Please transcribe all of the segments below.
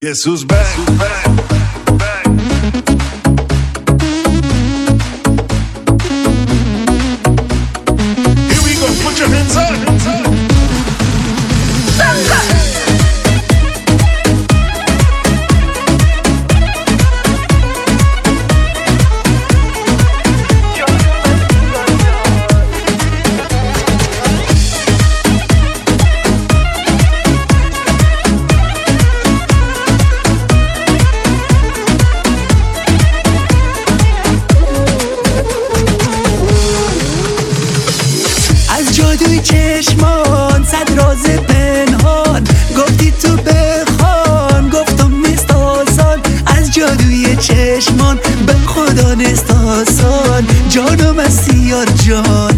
Guess who's back? Here we go, put your hands up. جادوی چشمان صد راز پنهان گفتی تو بخوان گفتم نیست آسان از جادوی چشمان به خدا نیست آسان جانم از سیار جان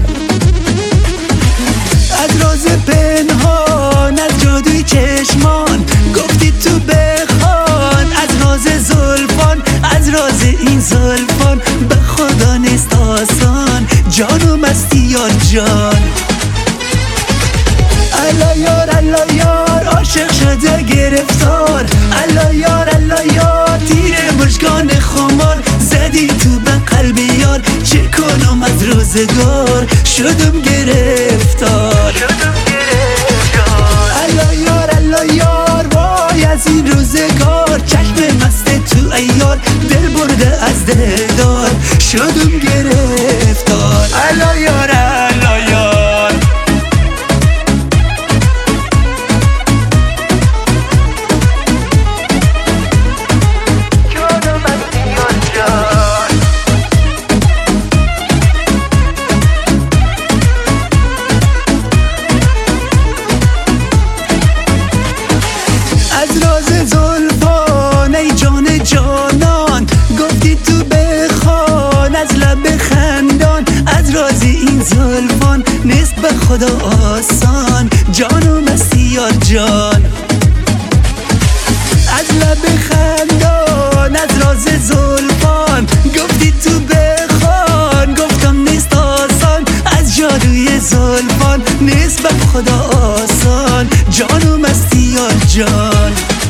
از راز پنهان از جادوی چشمان گفتی تو بخوان از راز زلفان از راز این زلفان به خدا نیست آسان جانم از سیار جان الله یار عاشق شده گرفتار الله یار تیر مشکان خمار زدی تو به قلب یار چه کنم از روزگار شدم گرفتار الله یار وای از این روزگار چشم مست تو ایار دل برده از دلدار شدم گرفتار الله یار زلفان ای جان جانان گفتی تو بخوان از لب خندان از راز این زلفان نیست به خدا آسان جانم از سیار جان از لب خندان از راز زلفان گفتی تو بخوان گفتم نیست آسان از جادوی زلفان نیست به خدا آسان جانم از سیار جان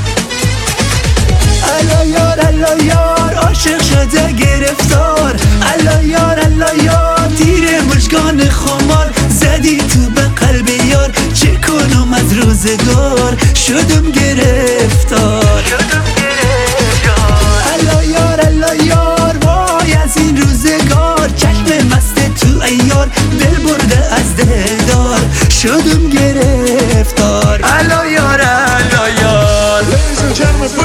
الله یار عاشق شده گرفتار الله یار تیر مشکان خمار زدی تو به قلب یار چه کنم از روزگار شدم گرفتار الله یار وای از این روزگار چشم مست تو ایار دل برده از دلدار شدم گرفتار الله یار Ladies and gentlemen,